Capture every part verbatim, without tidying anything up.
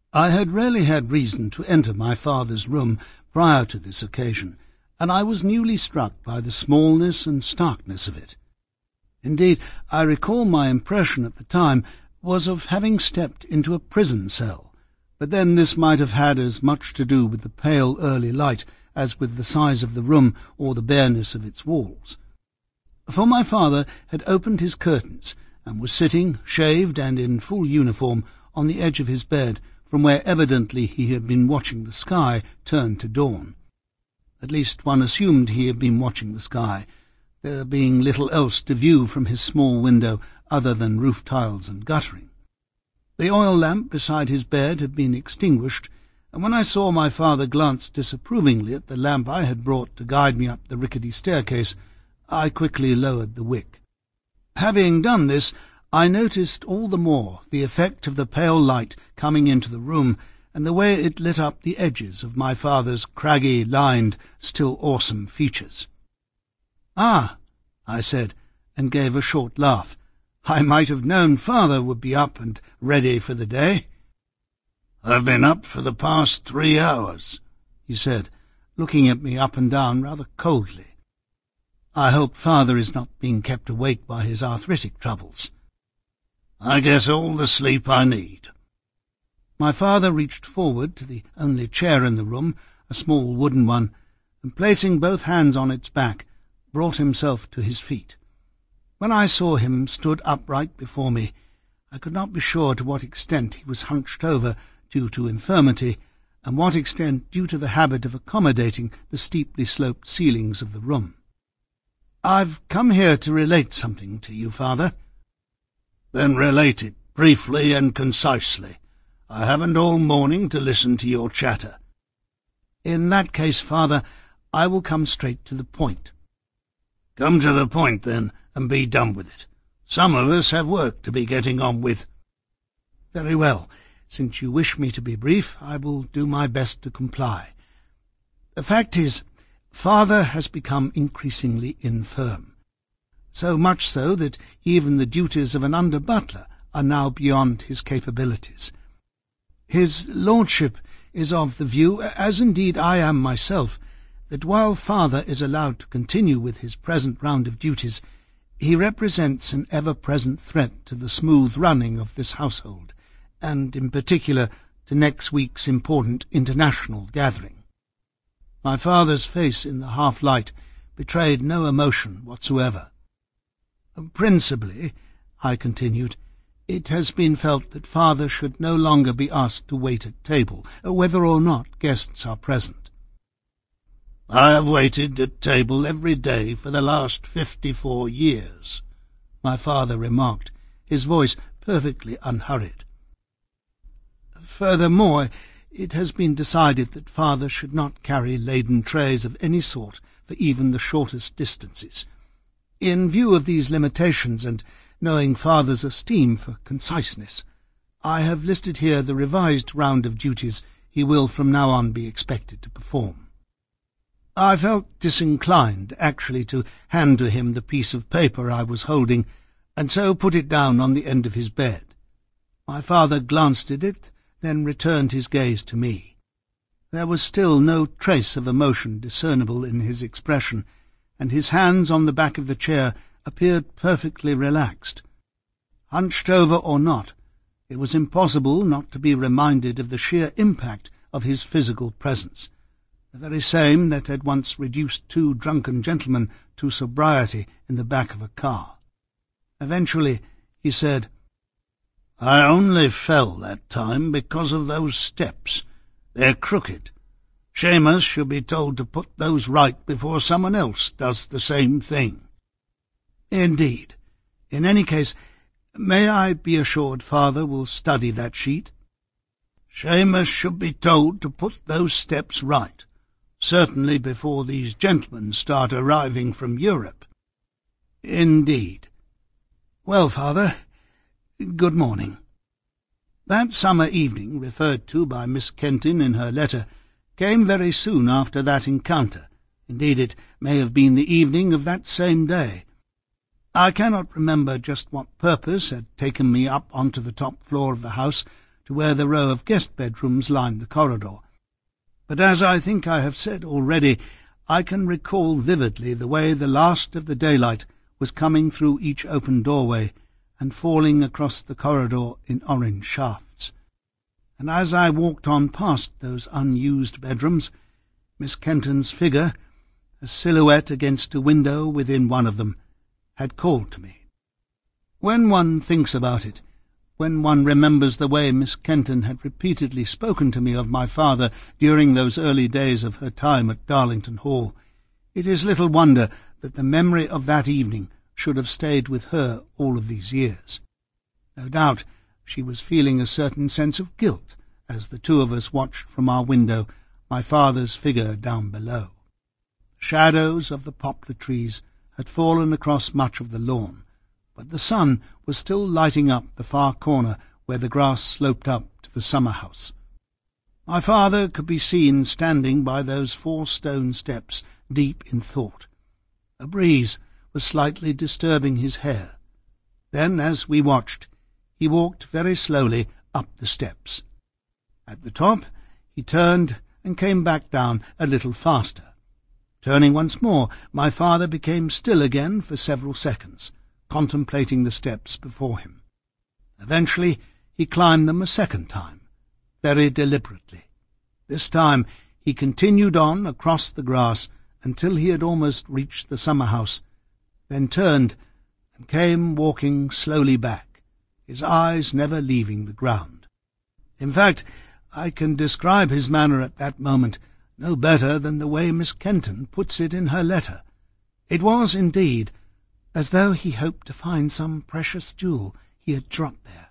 I had rarely had reason to enter my father's room prior to this occasion, and I was newly struck by the smallness and starkness of it. Indeed, I recall my impression at the time was of having stepped into a prison cell, but then this might have had as much to do with the pale early light as with the size of the room or the bareness of its walls. For my father had opened his curtains and was sitting, shaved and in full uniform, on the edge of his bed, from where evidently he had been watching the sky turn to dawn. At least one assumed he had been watching the sky, there being little else to view from his small window other than roof tiles and guttering. The oil lamp beside his bed had been extinguished, and when I saw my father glance disapprovingly at the lamp I had brought to guide me up the rickety staircase, I quickly lowered the wick. Having done this, I noticed all the more the effect of the pale light coming into the room, and the way it lit up the edges of my father's craggy, lined, still awesome features. "Ah," I said, and gave a short laugh. "I might have known father would be up and ready for the day." "I've been up for the past three hours," he said, looking at me up and down rather coldly. "I hope father is not being kept awake by his arthritic troubles." "I guess all the sleep I need." My father reached forward to the only chair in the room, a small wooden one, and placing both hands on its back, brought himself to his feet. When I saw him stood upright before me, I could not be sure to what extent he was hunched over due to infirmity, and what extent due to the habit of accommodating the steeply sloped ceilings of the room. "I've come here to relate something to you, father." "Then relate it, briefly and concisely. I haven't all morning to listen to your chatter." "In that case, father, I will come straight to the point." "Come to the point, then, and be done with it. Some of us have work to be getting on with." "Very well. Since you wish me to be brief, I will do my best to comply. The fact is, father has become increasingly infirm, so much so that even the duties of an under-butler are now beyond his capabilities. His lordship is of the view, as indeed I am myself, that while father is allowed to continue with his present round of duties, he represents an ever-present threat to the smooth running of this household, and in particular to next week's important international gathering." My father's face in the half-light betrayed no emotion whatsoever. "Principally," I continued, "it has been felt that father should no longer be asked to wait at table, whether or not guests are present." "I have waited at table every day for the last fifty-four years," my father remarked, his voice perfectly unhurried. "Furthermore, it has been decided that father should not carry laden trays of any sort for even the shortest distances. In view of these limitations, and knowing father's esteem for conciseness, I have listed here the revised round of duties he will from now on be expected to perform." I felt disinclined actually to hand to him the piece of paper I was holding, and so put it down on the end of his bed. My father glanced at it, then returned his gaze to me. There was still no trace of emotion discernible in his expression, and his hands on the back of the chair appeared perfectly relaxed. Hunched over or not, it was impossible not to be reminded of the sheer impact of his physical presence, the very same that had once reduced two drunken gentlemen to sobriety in the back of a car. Eventually he said, "I only fell that time because of those steps. They're crooked. Seamus should be told to put those right before someone else does the same thing." "Indeed. In any case, may I be assured father will study that sheet?" "Seamus should be told to put those steps right, certainly before these gentlemen start arriving from Europe." "Indeed. Well, father, good morning." That summer evening referred to by Miss Kenton in her letter came very soon after that encounter. Indeed, it may have been the evening of that same day. I cannot remember just what purpose had taken me up onto the top floor of the house to where the row of guest bedrooms lined the corridor. But as I think I have said already, I can recall vividly the way the last of the daylight was coming through each open doorway and falling across the corridor in orange shafts. And as I walked on past those unused bedrooms, Miss Kenton's figure, a silhouette against a window within one of them, had called to me. When one thinks about it, when one remembers the way Miss Kenton had repeatedly spoken to me of my father during those early days of her time at Darlington Hall, it is little wonder that the memory of that evening should have stayed with her all of these years. No doubt she was feeling a certain sense of guilt as the two of us watched from our window my father's figure down below. The shadows of the poplar trees had fallen across much of the lawn, but the sun was still lighting up the far corner where the grass sloped up to the summer-house. My father could be seen standing by those four stone steps, deep in thought. A breeze was slightly disturbing his hair. Then, as we watched, he walked very slowly up the steps. At the top, he turned and came back down a little faster. Turning once more, my father became still again for several seconds, contemplating the steps before him. Eventually he climbed them a second time, very deliberately. This time he continued on across the grass until he had almost reached the summer-house, then turned and came walking slowly back, his eyes never leaving the ground. In fact, I can describe his manner at that moment no better than the way Miss Kenton puts it in her letter. It was, indeed, as though he hoped to find some precious jewel he had dropped there.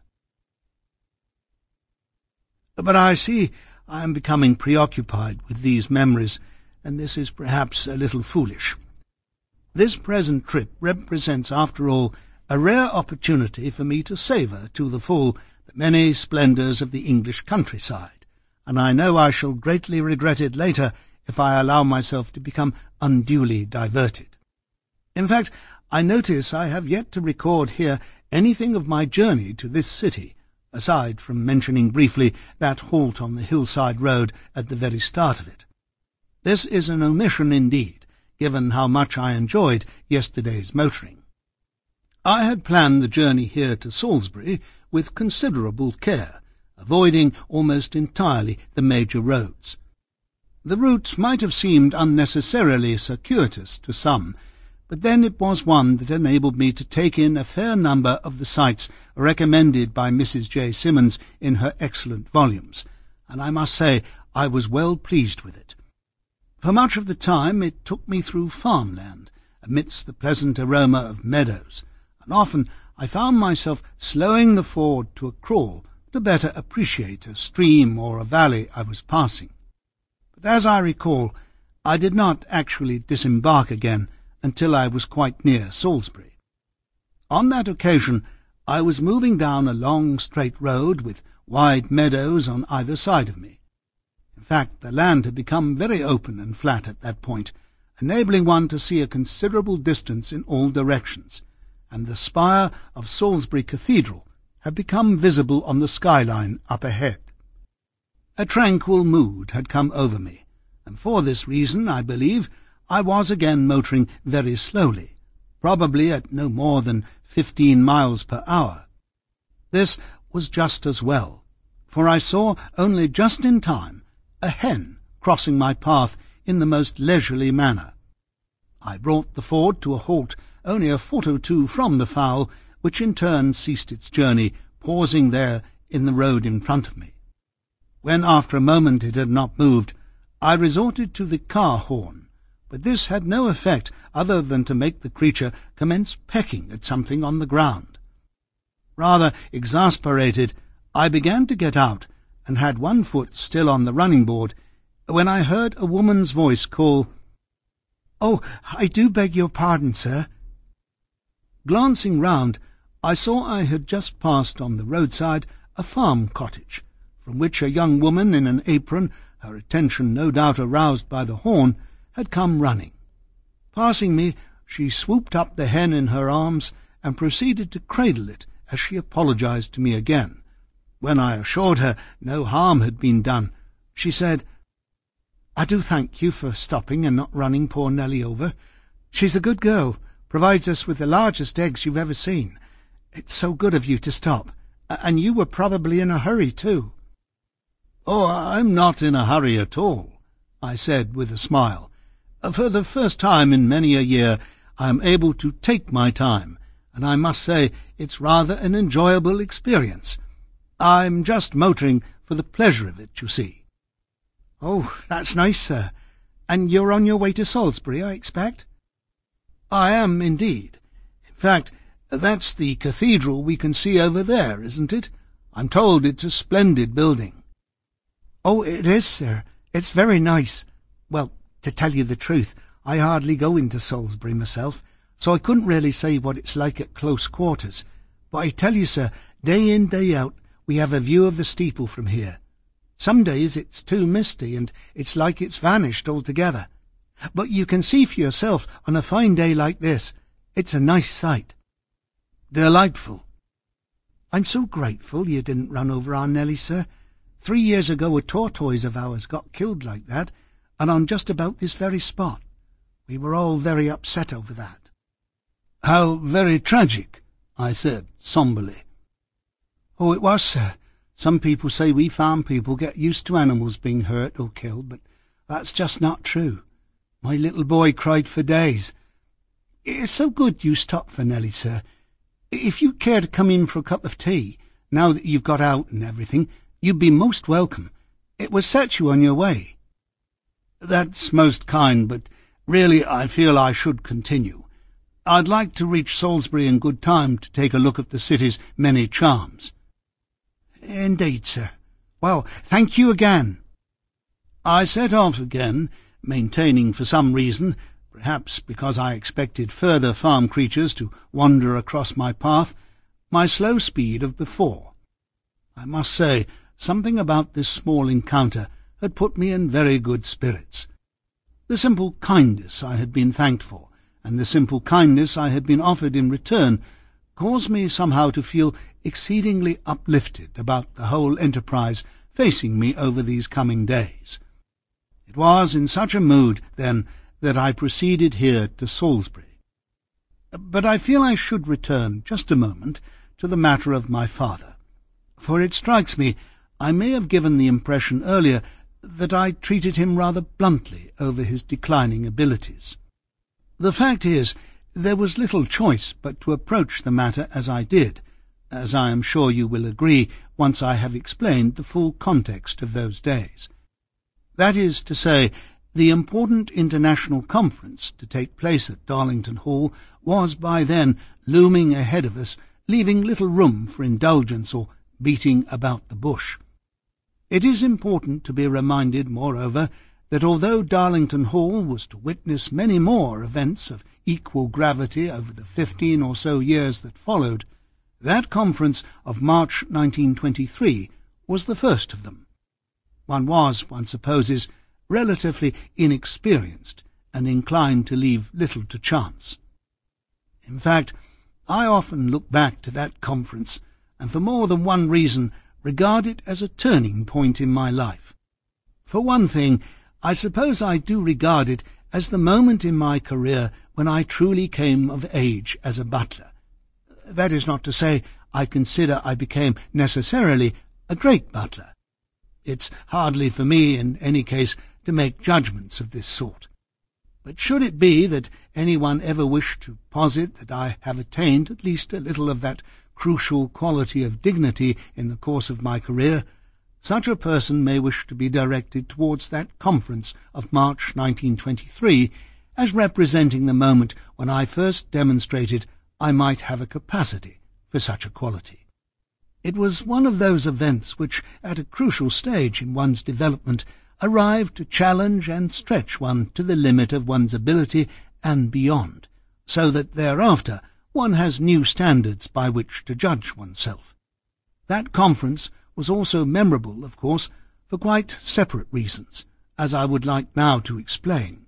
But I see I am becoming preoccupied with these memories, and this is perhaps a little foolish. This present trip represents, after all, a rare opportunity for me to savour to the full the many splendours of the English countryside, and I know I shall greatly regret it later if I allow myself to become unduly diverted. In fact, I notice I have yet to record here anything of my journey to this city, aside from mentioning briefly that halt on the hillside road at the very start of it. This is an omission indeed, given how much I enjoyed yesterday's motoring. I had planned the journey here to Salisbury with considerable care, avoiding almost entirely the major roads. The route might have seemed unnecessarily circuitous to some, but then it was one that enabled me to take in a fair number of the sights recommended by Missus J. Symonds in her excellent volumes, and I must say I was well pleased with it. For much of the time it took me through farmland, amidst the pleasant aroma of meadows, and often I found myself slowing the ford to a crawl to better appreciate a stream or a valley I was passing. But as I recall, I did not actually disembark again until I was quite near Salisbury. On that occasion I was moving down a long straight road with wide meadows on either side of me. In fact, the land had become very open and flat at that point, enabling one to see a considerable distance in all directions, and the spire of Salisbury Cathedral had become visible on the skyline up ahead. A tranquil mood had come over me, and for this reason, I believe, I was again motoring very slowly, probably at no more than fifteen miles per hour. This was just as well, for I saw only just in time a hen crossing my path in the most leisurely manner. I brought the Ford to a halt only a foot or two from the fowl, which in turn ceased its journey, pausing there in the road in front of me. When after a moment it had not moved, I resorted to the car horn, but this had no effect other than to make the creature commence pecking at something on the ground. Rather exasperated, I began to get out, and had one foot still on the running board, when I heard a woman's voice call, "Oh, I do beg your pardon, sir." Glancing round, I saw I had just passed on the roadside a farm cottage, from which a young woman in an apron, her attention no doubt aroused by the horn, had come running. Passing me, she swooped up the hen in her arms and proceeded to cradle it as she apologized to me again, When I assured her no harm had been done, she said, "I do thank you for stopping and not running poor Nellie over. She's a good girl, provides us with the largest eggs you've ever seen. It's so good of you to stop, and you were probably in a hurry too." "Oh, I'm not in a hurry at all," I said with a smile. "For the first time in many a year I am able to take my time, and I must say it's rather an enjoyable experience. I'm just motoring for the pleasure of it, you see." "Oh, that's nice, sir. And you're on your way to Salisbury, I expect?" "I am, indeed. In fact, that's the cathedral we can see over there, isn't it? I'm told it's a splendid building." "Oh, it is, sir. It's very nice. Well, to tell you the truth, I hardly go into Salisbury myself, so I couldn't really say what it's like at close quarters. But I tell you, sir, day in, day out, we have a view of the steeple from here. Some days it's too misty, and it's like it's vanished altogether. But you can see for yourself on a fine day like this. It's a nice sight." "Delightful." "I'm so grateful you didn't run over our Nellie, sir. Three years ago a tortoise of ours got killed like that, and on just about this very spot. We were all very upset over that." "How very tragic," I said sombrely. "Oh, it was, sir. Some people say we farm people get used to animals being hurt or killed, but that's just not true. My little boy cried for days. It's so good you stopped for Nellie, sir. If you care to come in for a cup of tea, now that you've got out and everything, you'd be most welcome. It will set you on your way." "That's most kind, but really I feel I should continue. I'd like to reach Salisbury in good time to take a look at the city's many charms." "Indeed, sir. Well, thank you again." I set off again, maintaining for some reason, perhaps because I expected further farm creatures to wander across my path, my slow speed of before. I must say, something about this small encounter had put me in very good spirits. The simple kindness I had been thanked for, and the simple kindness I had been offered in return, caused me somehow to feel exceedingly uplifted about the whole enterprise facing me over these coming days. It was in such a mood, then, that I proceeded here to Salisbury. But I feel I should return just a moment to the matter of my father, for it strikes me I may have given the impression earlier that I treated him rather bluntly over his declining abilities. The fact is, there was little choice but to approach the matter as I did, as I am sure you will agree once I have explained the full context of those days. That is to say, the important international conference to take place at Darlington Hall was by then looming ahead of us, leaving little room for indulgence or beating about the bush. It is important to be reminded, moreover, that although Darlington Hall was to witness many more events of equal gravity over the fifteen or so years that followed, that conference of March nineteen twenty-three was the first of them. One was, one supposes, relatively inexperienced and inclined to leave little to chance. In fact, I often look back to that conference, and for more than one reason regard it as a turning point in my life. For one thing, I suppose I do regard it as the moment in my career when I truly came of age as a butler. That is not to say I consider I became necessarily a great butler. It's hardly for me, in any case, to make judgments of this sort. But should it be that anyone ever wished to posit that I have attained at least a little of that crucial quality of dignity in the course of my career, such a person may wish to be directed towards that conference of March nineteen twenty-three as representing the moment when I first demonstrated I might have a capacity for such a quality. It was one of those events which, at a crucial stage in one's development, arrive to challenge and stretch one to the limit of one's ability and beyond, so that thereafter one has new standards by which to judge oneself. That conference was also memorable, of course, for quite separate reasons, as I would like now to explain.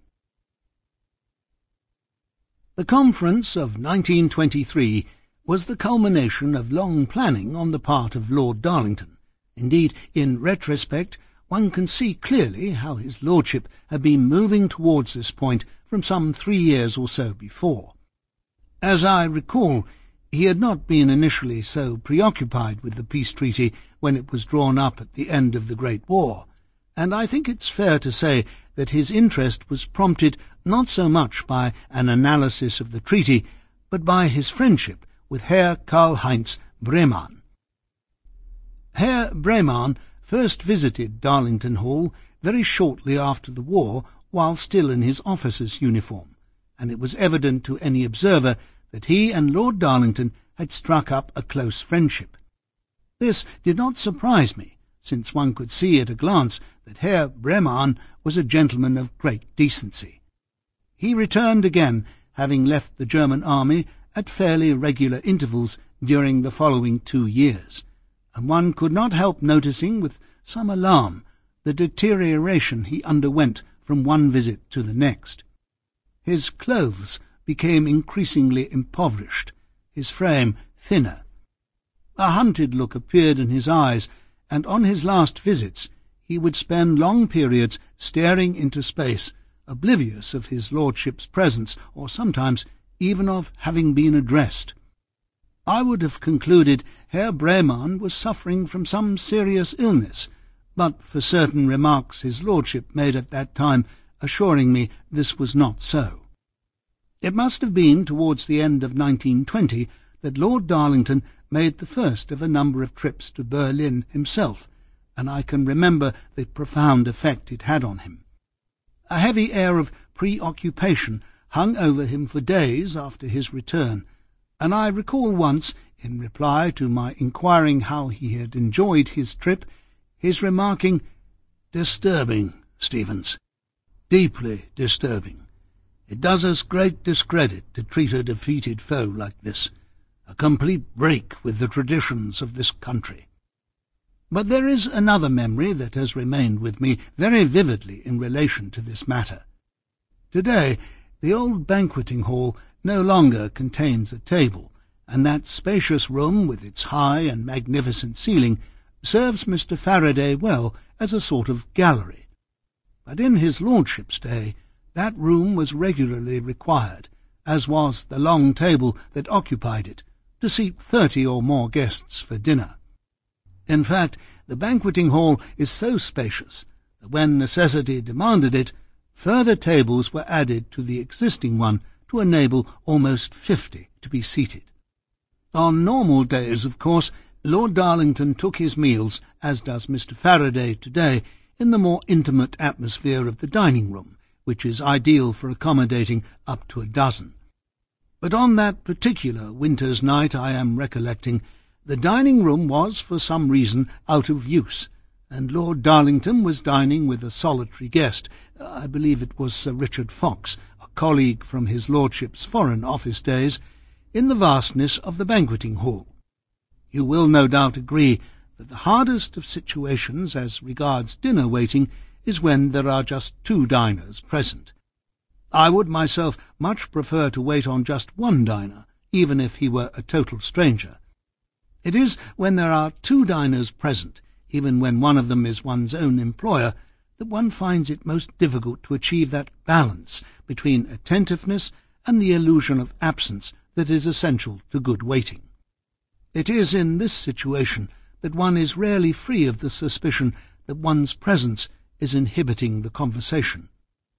The conference of nineteen twenty-three was the culmination of long planning on the part of Lord Darlington, Indeed, in retrospect, one can see clearly how his lordship had been moving towards this point from some three years or so before. As I recall, he had not been initially so preoccupied with the peace treaty when it was drawn up at the end of the Great War, and I think it's fair to say that his interest was prompted not so much by an analysis of the treaty, but by his friendship with Herr Karl-Heinz Breymann. Herr Breymann first visited Darlington Hall very shortly after the war, while still in his officer's uniform, and it was evident to any observer that he and Lord Darlington had struck up a close friendship. This did not surprise me, since one could see at a glance that Herr Breymann was a gentleman of great decency. He returned again, having left the German army at fairly regular intervals during the following two years, and one could not help noticing with some alarm the deterioration he underwent from one visit to the next. His clothes became increasingly impoverished, his frame thinner. A hunted look appeared in his eyes, and on his last visits he would spend long periods staring into space, oblivious of his lordship's presence, or sometimes even of having been addressed. I would have concluded Herr Breymann was suffering from some serious illness, but for certain remarks his lordship made at that time assuring me this was not so. It must have been towards the end of nineteen twenty that Lord Darlington made the first of a number of trips to Berlin himself, and I can remember the profound effect it had on him. A heavy air of preoccupation hung over him for days after his return, and I recall once, in reply to my inquiring how he had enjoyed his trip, his remarking, "Disturbing, Stevens, deeply disturbing. It does us great discredit to treat a defeated foe like this, a complete break with the traditions of this country." But there is another memory that has remained with me very vividly in relation to this matter. Today, the old banqueting hall no longer contains a table, and that spacious room with its high and magnificent ceiling serves Mister Faraday well as a sort of gallery. But in his lordship's day, that room was regularly required, as was the long table that occupied it, to seat thirty or more guests for dinner. In fact, the banqueting hall is so spacious that when necessity demanded it, further tables were added to the existing one to enable almost fifty to be seated. On normal days, of course, Lord Darlington took his meals, as does Mister Faraday today, in the more intimate atmosphere of the dining-room, which is ideal for accommodating up to a dozen. But on that particular winter's night I am recollecting, the dining-room was for some reason out of use, and Lord Darlington was dining with a solitary guest. I believe it was Sir Richard Fox, a colleague from his lordship's Foreign Office days, in the vastness of the banqueting hall. You will no doubt agree that the hardest of situations as regards dinner waiting is when there are just two diners present. I would myself much prefer to wait on just one diner, even if he were a total stranger. It is when there are two diners present, even when one of them is one's own employer, that one finds it most difficult to achieve that balance between attentiveness and the illusion of absence that is essential to good waiting. It is in this situation that one is rarely free of the suspicion that one's presence is inhibiting the conversation.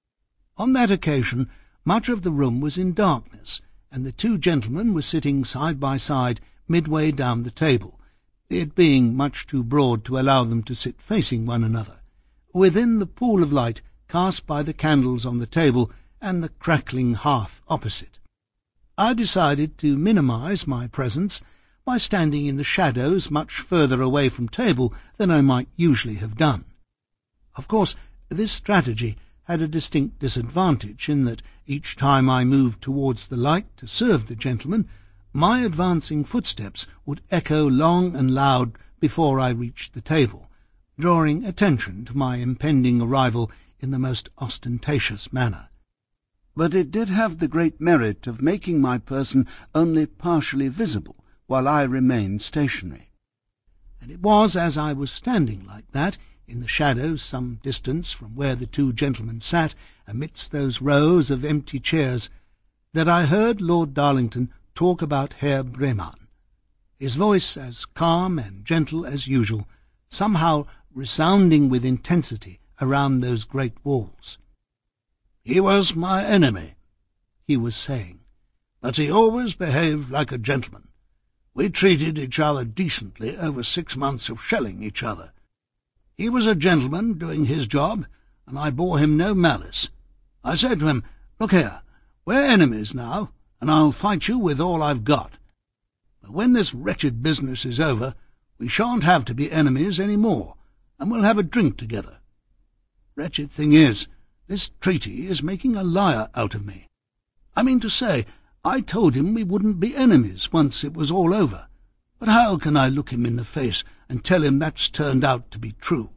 On that occasion, much of the room was in darkness, and the two gentlemen were sitting side by side midway down the table, it being much too broad to allow them to sit facing one another, within the pool of light cast by the candles on the table and the crackling hearth opposite. I decided to minimize my presence by standing in the shadows much further away from table than I might usually have done. Of course, this strategy had a distinct disadvantage in that each time I moved towards the light to serve the gentleman, my advancing footsteps would echo long and loud before I reached the table, drawing attention to my impending arrival in the most ostentatious manner. But it did have the great merit of making my person only partially visible while I remained stationary. and it was as I was standing like that, in the shadows some distance from where the two gentlemen sat, amidst those rows of empty chairs, that I heard Lord Darlington talk about Herr Bremann, his voice as calm and gentle as usual, somehow resounding with intensity around those great walls. "He was my enemy," he was saying, "but he always behaved like a gentleman. We treated each other decently over six months of shelling each other. He was a gentleman doing his job, and I bore him no malice. I said to him, 'Look here, we're enemies now, and I'll fight you with all I've got. But when this wretched business is over, we shan't have to be enemies any more, and we'll have a drink together. Wretched thing is, this treaty is making a liar out of me. I mean to say, I told him we wouldn't be enemies once it was all over, but how can I look him in the face and tell him that's turned out to be true?'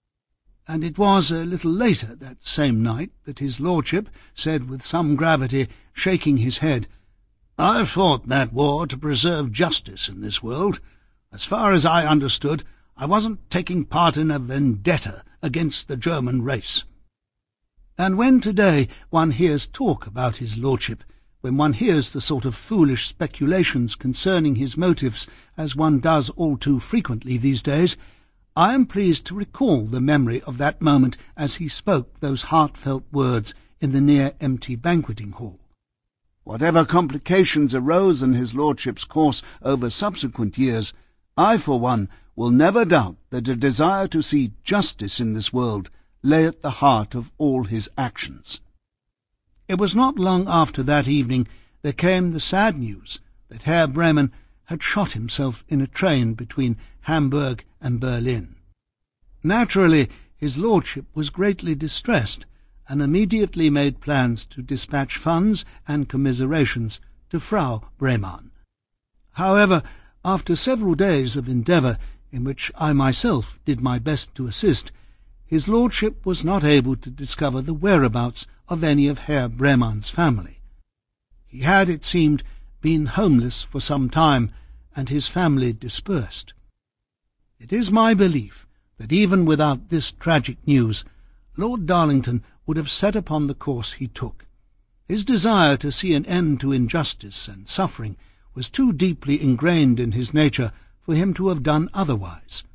And it was a little later that same night that his lordship said with some gravity, shaking his head, 'I fought that war to preserve justice in this world. As far as I understood, I wasn't taking part in a vendetta against the German race.' And when today one hears talk about his lordship, when one hears the sort of foolish speculations concerning his motives, as one does all too frequently these days, I am pleased to recall the memory of that moment as he spoke those heartfelt words in the near-empty banqueting hall. Whatever complications arose in his lordship's course over subsequent years, I, for one, will never doubt that a desire to see justice in this world lay at the heart of all his actions. It was not long after that evening there came the sad news that Herr Bremann had shot himself in a train between Hamburg and Berlin. Naturally, his lordship was greatly distressed, and immediately made plans to dispatch funds and commiserations to Frau Bremann. However, after several days of endeavour, in which I myself did my best to assist, his lordship was not able to discover the whereabouts of any of Herr Bremann's family. He had, it seemed, been homeless for some time, and his family dispersed. It is my belief that even without this tragic news, Lord Darlington would have set upon the course he took. His desire to see an end to injustice and suffering was too deeply ingrained in his nature for him to have done otherwise.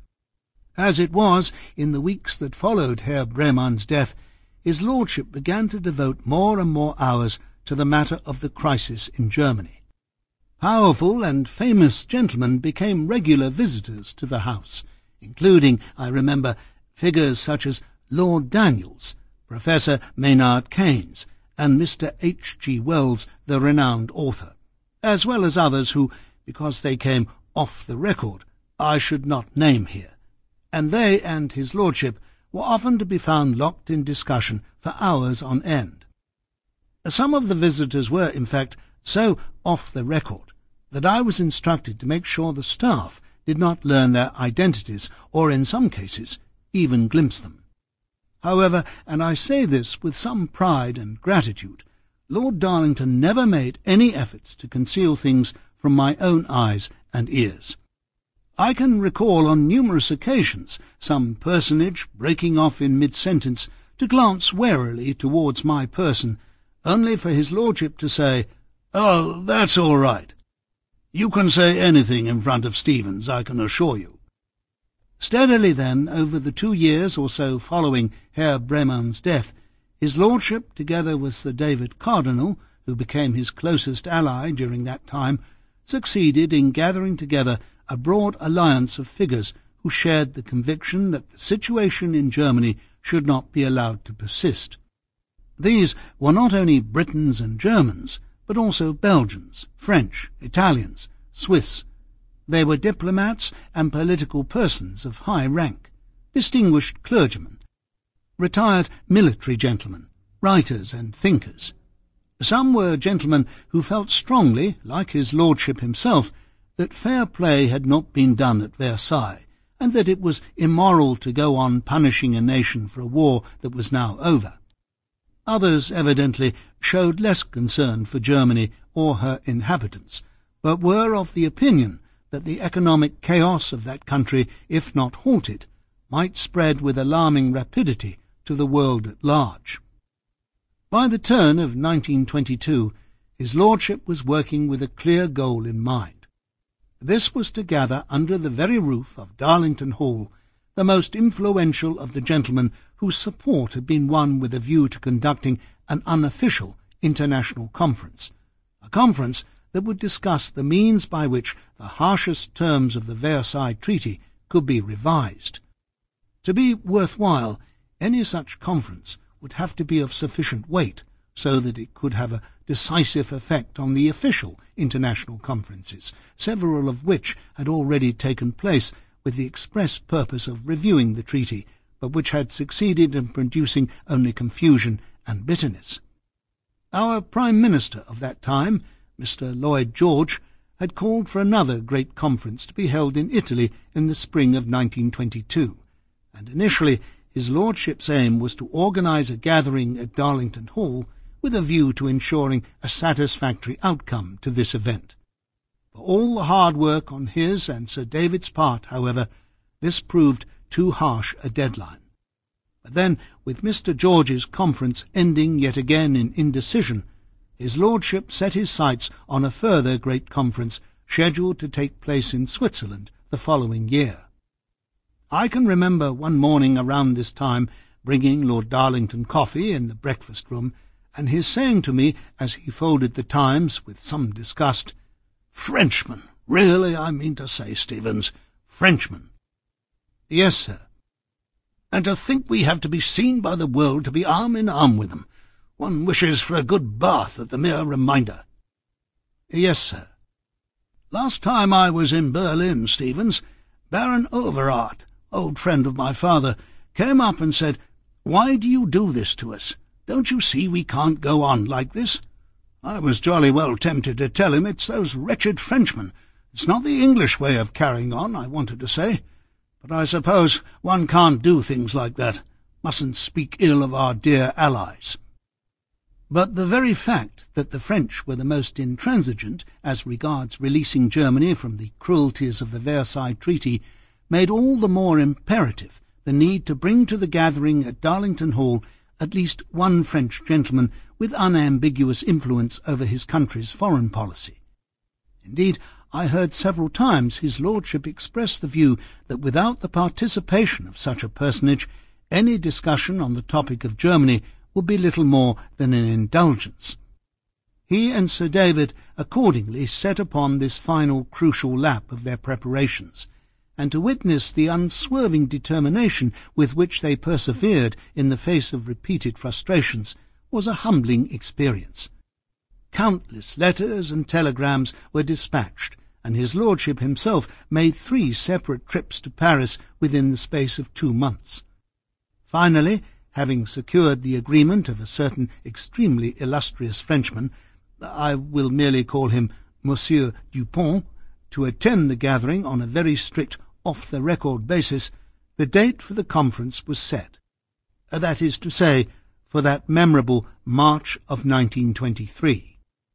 As it was, in the weeks that followed Herr Bremann's death, his lordship began to devote more and more hours to the matter of the crisis in Germany. Powerful and famous gentlemen became regular visitors to the house, including, I remember, figures such as Lord Daniels, Professor Maynard Keynes, and Mister H G Wells, the renowned author, as well as others who, because they came off the record, I should not name here, and they and his lordship were often to be found locked in discussion for hours on end. Some of the visitors were, in fact, so off the record that I was instructed to make sure the staff did not learn their identities, or in some cases even glimpse them. However, and I say this with some pride and gratitude, Lord Darlington never made any efforts to conceal things from my own eyes and ears. I can recall on numerous occasions some personage breaking off in mid-sentence to glance warily towards my person, only for his lordship to say, "Oh, that's all right. You can say anything in front of Stevens, I can assure you." Steadily then, over the two years or so following Herr Bremann's death, his lordship, together with Sir David Cardinal, who became his closest ally during that time, succeeded in gathering together a broad alliance of figures who shared the conviction that the situation in Germany should not be allowed to persist. These were not only Britons and Germans, but also Belgians, French, Italians, Swiss. They were diplomats and political persons of high rank, distinguished clergymen, retired military gentlemen, writers and thinkers. Some were gentlemen who felt strongly, like his lordship himself, that fair play had not been done at Versailles, and that it was immoral to go on punishing a nation for a war that was now over. Others evidently showed less concern for Germany or her inhabitants, but were of the opinion that the economic chaos of that country, if not halted, might spread with alarming rapidity to the world at large. By the turn of nineteen twenty-two, his lordship was working with a clear goal in mind. This was to gather under the very roof of Darlington Hall the most influential of the gentlemen whose support had been won with a view to conducting an unofficial international conference, a conference that would discuss the means by which the harshest terms of the Versailles Treaty could be revised. To be worthwhile, any such conference would have to be of sufficient weight so that it could have a decisive effect on the official international conferences, several of which had already taken place with the express purpose of reviewing the treaty, but which had succeeded in producing only confusion and bitterness. Our Prime Minister of that time, Mister Lloyd George, had called for another great conference to be held in Italy in the spring of nineteen twenty-two, and initially his lordship's aim was to organise a gathering at Darlington Hall with a view to ensuring a satisfactory outcome to this event. For all the hard work on his and Sir David's part, however, this proved too harsh a deadline. But then, with Mister George's conference ending yet again in indecision, his lordship set his sights on a further great conference scheduled to take place in Switzerland the following year. I can remember one morning around this time bringing Lord Darlington coffee in the breakfast-room, and his saying to me, as he folded the Times with some disgust, "Frenchmen! Really, I mean to say, Stevens, Frenchmen." "Yes, sir." "And to think we have to be seen by the world to be arm in arm with them. One wishes for a good bath at the mere reminder." "Yes, sir." "Last time I was in Berlin, Stevens, Baron Overart, old friend of my father, came up and said, 'Why do you do this to us? Don't you see we can't go on like this?' I was jolly well tempted to tell him it's those wretched Frenchmen. It's not the English way of carrying on, I wanted to say. But I suppose one can't do things like that. Mustn't speak ill of our dear allies." But the very fact that the French were the most intransigent as regards releasing Germany from the cruelties of the Versailles Treaty made all the more imperative the need to bring to the gathering at Darlington Hall at least one French gentleman with unambiguous influence over his country's foreign policy. Indeed, I heard several times his lordship express the view that without the participation of such a personage, any discussion on the topic of Germany would be little more than an indulgence. He and Sir David accordingly set upon this final crucial lap of their preparations, and to witness the unswerving determination with which they persevered in the face of repeated frustrations was a humbling experience. Countless letters and telegrams were dispatched, and his lordship himself made three separate trips to Paris within the space of two months. Finally, having secured the agreement of a certain extremely illustrious Frenchman, I will merely call him Monsieur Dupont, to attend the gathering on a very strict off-the-record basis, the date for the conference was set. That is to say, for that memorable March of nineteen twenty-three.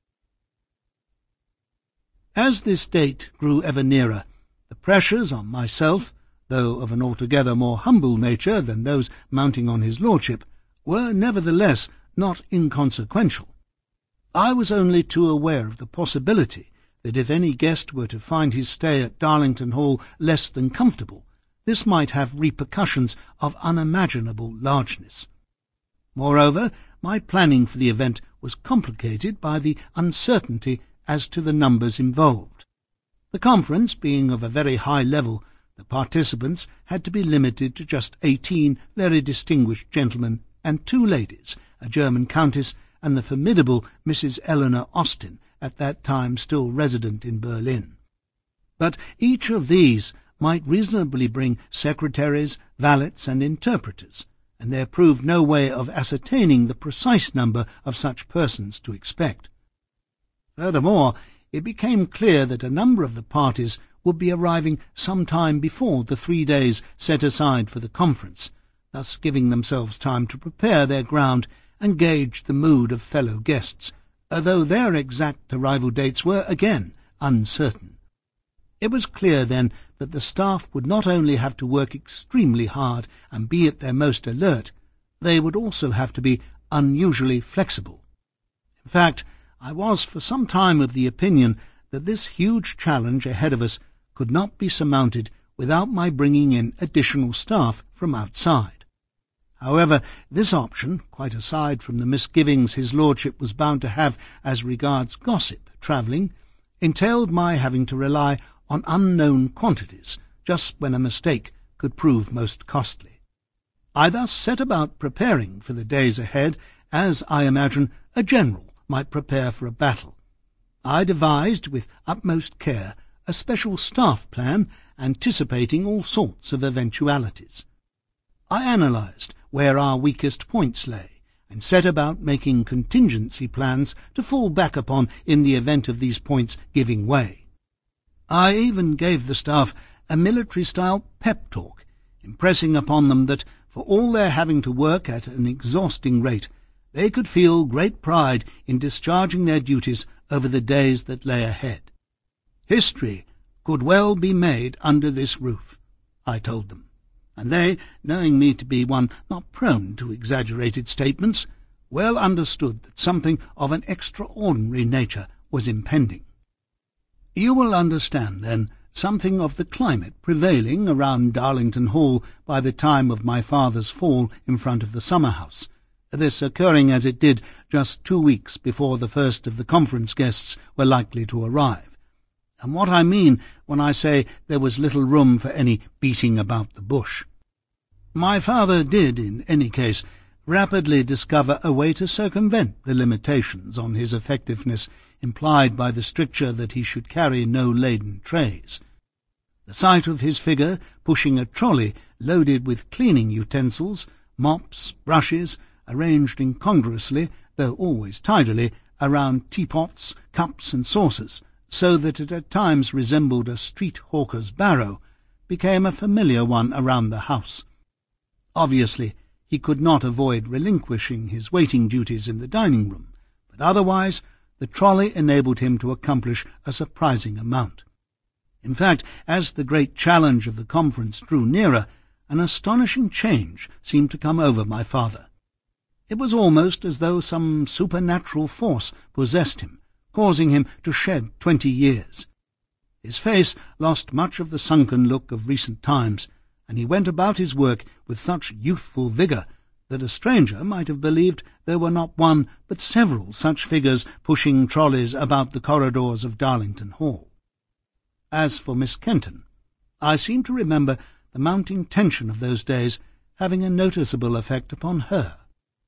As this date grew ever nearer, the pressures on myself, though of an altogether more humble nature than those mounting on his lordship, were nevertheless not inconsequential. I was only too aware of the possibility that if any guest were to find his stay at Darlington Hall less than comfortable, this might have repercussions of unimaginable largeness. Moreover, my planning for the event was complicated by the uncertainty as to the numbers involved. The conference being of a very high level, the participants had to be limited to just eighteen very distinguished gentlemen and two ladies, a German countess and the formidable Missus Eleanor Austin, at that time still resident in Berlin. But each of these might reasonably bring secretaries, valets, and interpreters, and there proved no way of ascertaining the precise number of such persons to expect. Furthermore, it became clear that a number of the parties would be arriving some time before the three days set aside for the conference, thus giving themselves time to prepare their ground and gauge the mood of fellow guests, although their exact arrival dates were again uncertain. It was clear then that the staff would not only have to work extremely hard and be at their most alert, they would also have to be unusually flexible. In fact, I was for some time of the opinion that this huge challenge ahead of us could not be surmounted without my bringing in additional staff from outside. However, this option, quite aside from the misgivings his lordship was bound to have as regards gossip travelling, entailed my having to rely on unknown quantities just when a mistake could prove most costly. I thus set about preparing for the days ahead as, I imagine, a general might prepare for a battle. I devised with utmost care a special staff plan anticipating all sorts of eventualities. I analysed where our weakest points lay, and set about making contingency plans to fall back upon in the event of these points giving way. I even gave the staff a military-style pep talk, impressing upon them that, for all their having to work at an exhausting rate, they could feel great pride in discharging their duties over the days that lay ahead. History could well be made under this roof, I told them, and they, knowing me to be one not prone to exaggerated statements, well understood that something of an extraordinary nature was impending. You will understand, then, something of the climate prevailing around Darlington Hall by the time of my father's fall in front of the summer-house, this occurring as it did just two weeks before the first of the conference guests were likely to arrive, and what I mean when I say there was little room for any beating about the bush. My father did, in any case, rapidly discover a way to circumvent the limitations on his effectiveness implied by the stricture that he should carry no laden trays. The sight of his figure pushing a trolley loaded with cleaning utensils, mops, brushes, arranged incongruously, though always tidily, around teapots, cups, and saucers, so that it at times resembled a street hawker's barrow, became a familiar one around the house. Obviously, he could not avoid relinquishing his waiting duties in the dining-room, but otherwise the trolley enabled him to accomplish a surprising amount. In fact, as the great challenge of the conference drew nearer, an astonishing change seemed to come over my father. It was almost as though some supernatural force possessed him, causing him to shed twenty years. His face lost much of the sunken look of recent times, and he went about his work with such youthful vigour that a stranger might have believed there were not one but several such figures pushing trolleys about the corridors of Darlington Hall. As for Miss Kenton, I seem to remember the mounting tension of those days having a noticeable effect upon her.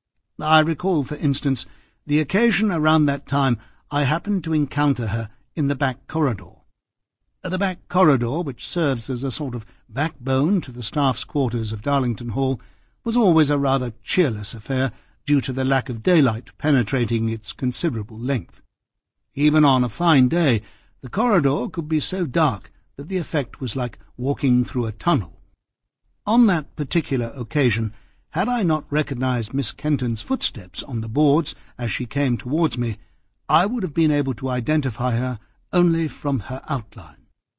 I recall, for instance, the occasion around that time I happened to encounter her in the back corridor. The back corridor, which serves as a sort of backbone to the staff's quarters of Darlington Hall, was always a rather cheerless affair due to the lack of daylight penetrating its considerable length. Even on a fine day, the corridor could be so dark that the effect was like walking through a tunnel. On that particular occasion, had I not recognized Miss Kenton's footsteps on the boards as she came towards me, I would have been able to identify her only from her outline.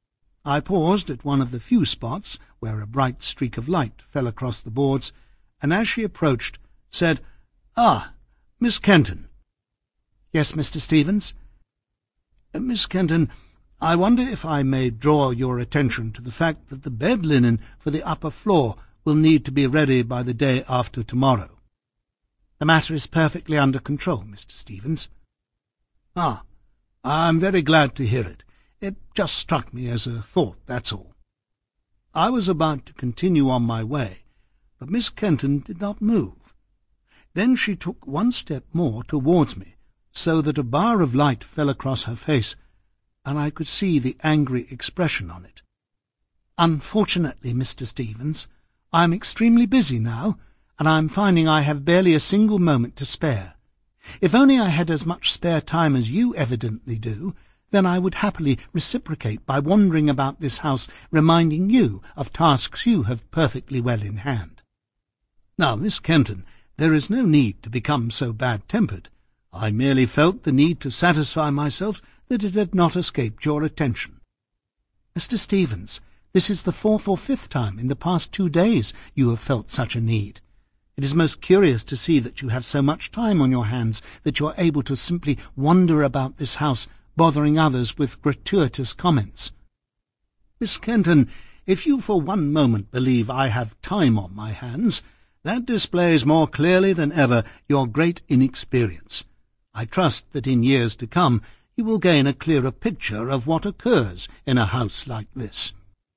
I paused at one of the few spots where a bright streak of light fell across the boards, and as she approached, said, "Ah, Miss Kenton." "Yes, Mister Stevens?" "Miss Kenton, I wonder if I may draw your attention to the fact that the bed linen for the upper floor will need to be ready by the day after tomorrow." "The matter is perfectly under control, Mister Stevens." "Ah, I'm very glad to hear it. It just struck me as a thought, that's all." I was about to continue on my way, but Miss Kenton did not move. Then she took one step more towards me, so that a bar of light fell across her face, and I could see the angry expression on it. "Unfortunately, Mister Stevens, I am extremely busy now, and I am finding I have barely a single moment to spare. If only I had as much spare time as you evidently do, then I would happily reciprocate by wandering about this house, reminding you of tasks you have perfectly well in hand." "Now, Miss Kenton, there is no need to become so bad-tempered. I merely felt the need to satisfy myself that it had not escaped your attention." Mister Stevens, this is the fourth or fifth time in the past two days you have felt such a need. It is most curious to see that you have so much time on your hands that you are able to simply wander about this house, bothering others with gratuitous comments. Miss Kenton, if you for one moment believe I have time on my hands, that displays more clearly than ever your great inexperience. I trust that in years to come you will gain a clearer picture of what occurs in a house like this.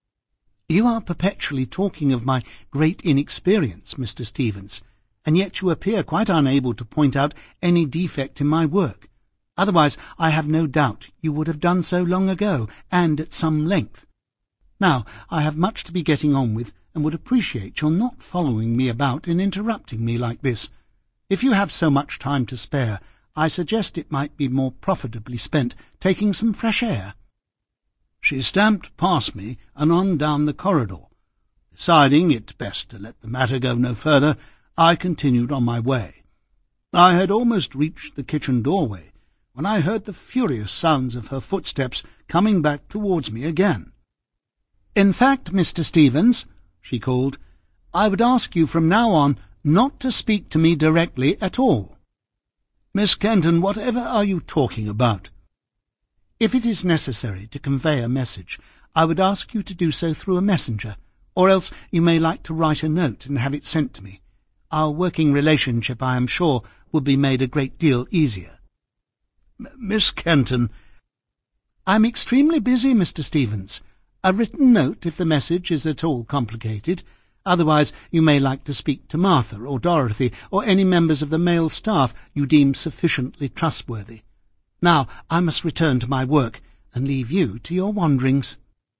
You are perpetually talking of my great inexperience, Mister Stevens, and yet you appear quite unable to point out any defect in my work. Otherwise, I have no doubt you would have done so long ago, and at some length. Now, I have much to be getting on with, and would appreciate your not following me about and interrupting me like this. If you have so much time to spare, I suggest it might be more profitably spent taking some fresh air. She stamped past me and on down the corridor. Deciding it best to let the matter go no further, I continued on my way. I had almost reached the kitchen doorway when I heard the furious sounds of her footsteps coming back towards me again. "In fact, Mister Stevens," she called, "I would ask you from now on not to speak to me directly at all." "Miss Kenton, whatever are you talking about?" "If it is necessary to convey a message, I would ask you to do so through a messenger, or else you may like to write a note and have it sent to me. Our working relationship, I am sure, would be made a great deal easier." M Miss Kenton, "I am extremely busy, Mister Stevens. A written note, if the message is at all complicated. Otherwise, you may like to speak to Martha or Dorothy or any members of the male staff you deem sufficiently trustworthy. Now I must return to my work and leave you to your wanderings."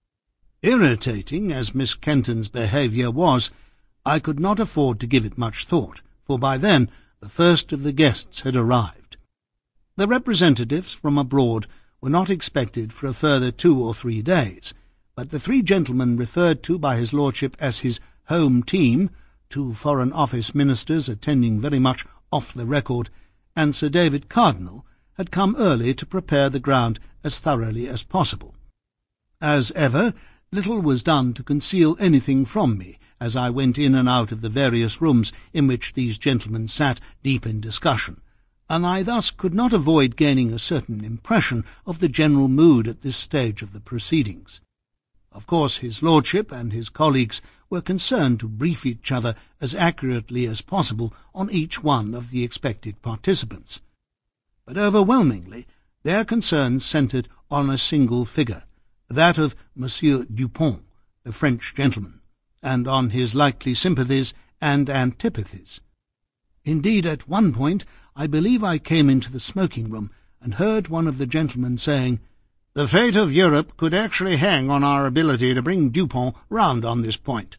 Irritating as Miss Kenton's behaviour was, I could not afford to give it much thought, for by then the first of the guests had arrived. The representatives from abroad were not expected for a further two or three days, but the three gentlemen referred to by his lordship as his home team, two Foreign Office ministers attending very much off the record, and Sir David Cardinal, had come early to prepare the ground as thoroughly as possible. As ever, little was done to conceal anything from me as I went in and out of the various rooms in which these gentlemen sat deep in discussion, and I thus could not avoid gaining a certain impression of the general mood at this stage of the proceedings. Of course, his lordship and his colleagues were concerned to brief each other as accurately as possible on each one of the expected participants, but overwhelmingly their concerns centred on a single figure, that of Monsieur Dupont, the French gentleman, and on his likely sympathies and antipathies. Indeed, at one point I believe I came into the smoking-room and heard one of the gentlemen saying, "The fate of Europe could actually hang on our ability to bring Dupont round on this point."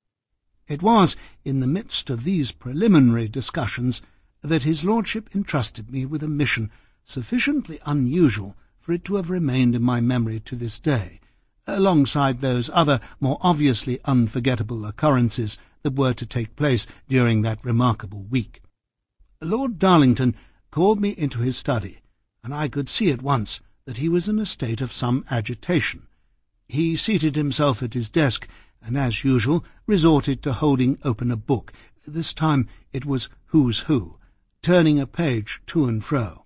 It was in the midst of these preliminary discussions that his lordship entrusted me with a mission sufficiently unusual for it to have remained in my memory to this day, alongside those other more obviously unforgettable occurrences that were to take place during that remarkable week. Lord Darlington called me into his study, and I could see at once that he was in a state of some agitation. He seated himself at his desk, and, as usual, resorted to holding open a book. This time it was Who's Who, turning a page to and fro.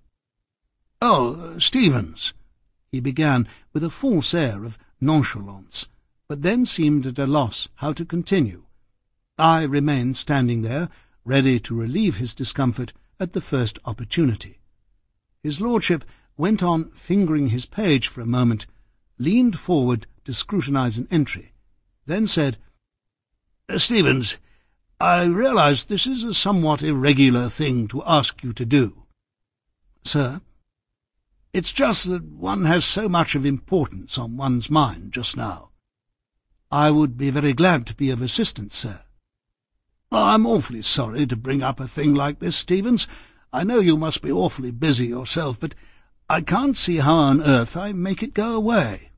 "Oh, Stevens," he began with a false air of nonchalance, but then seemed at a loss how to continue. I remained standing there, ready to relieve his discomfort at the first opportunity. His lordship went on fingering his page for a moment, leaned forward to scrutinize an entry, then said, "Stevens, I realize this is a somewhat irregular thing to ask you to do." "Sir?" "It's just that one has so much of importance on one's mind just now." "I would be very glad to be of assistance, sir." "I'm awfully sorry to bring up a thing like this, Stevens. I know you must be awfully busy yourself, but I can't see how on earth I make it go away."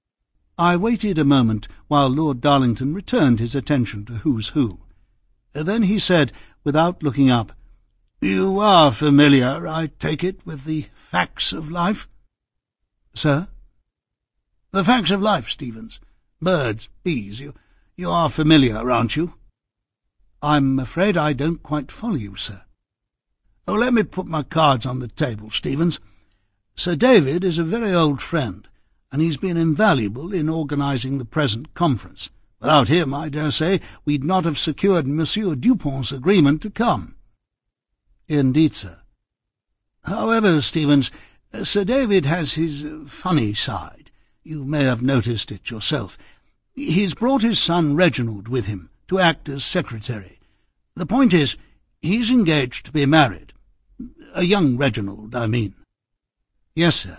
I waited a moment while Lord Darlington returned his attention to Who's Who. Then he said, without looking up, "You are familiar, I take it, with the facts of life?" "Sir?" The facts of life, Stevens. Birds, bees, you, you are familiar, aren't you? I'm afraid I don't quite follow you, sir. Oh, let me put my cards on the table, Stevens. Sir David is a very old friend, and he's been invaluable in organising the present conference. Without him, I dare say, we'd not have secured Monsieur Dupont's agreement to come. Indeed, sir. However, Stevens, Sir David has his funny side. You may have noticed it yourself. He's brought his son Reginald with him to act as secretary. The point is, he's engaged to be married. A young Reginald, I mean. Yes, sir.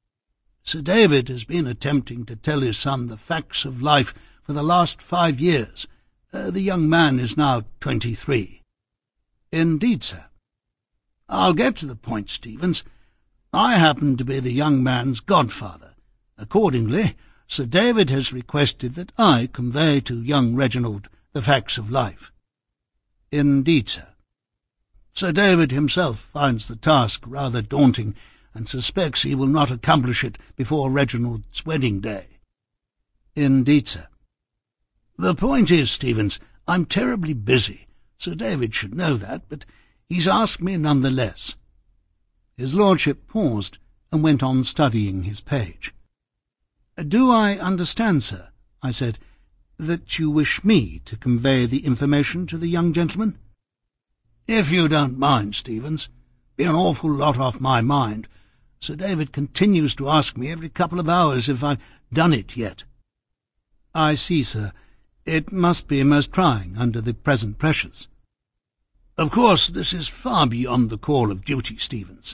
Sir David has been attempting to tell his son the facts of life for the last five years. Uh, the young man is now twenty-three. Indeed, sir. I'll get to the point, Stevens. I happen to be the young man's godfather. Accordingly, Sir David has requested that I convey to young Reginald the facts of life. Indeed, sir. Sir David himself finds the task rather daunting, and suspects he will not accomplish it before Reginald's wedding day. Indeed, sir. The point is, Stevens, I'm terribly busy. Sir David should know that, but he's asked me none the less. His lordship paused and went on studying his page. "Do I understand, sir," I said, "that you wish me to convey the information to the young gentleman?" "If you don't mind, Stevens. Be an awful lot off my mind. Sir David continues to ask me every couple of hours if I've done it yet." "I see, sir. It must be most trying under the present pressures." "Of course, this is far beyond the call of duty, Stevens."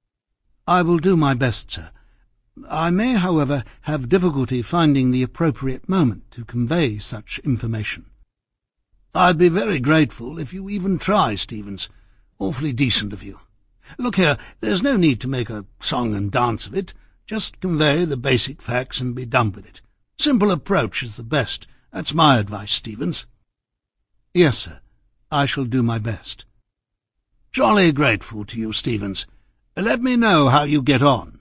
"I will do my best, sir. I may, however, have difficulty finding the appropriate moment to convey such information." "I'd be very grateful if you even try, Stevens. Awfully decent of you. Look here, there's no need to make a song and dance of it. Just convey the basic facts and be done with it. Simple approach is the best. That's my advice, Stevens." "Yes, sir. I shall do my best." "Jolly grateful to you, Stevens. Let me know how you get on."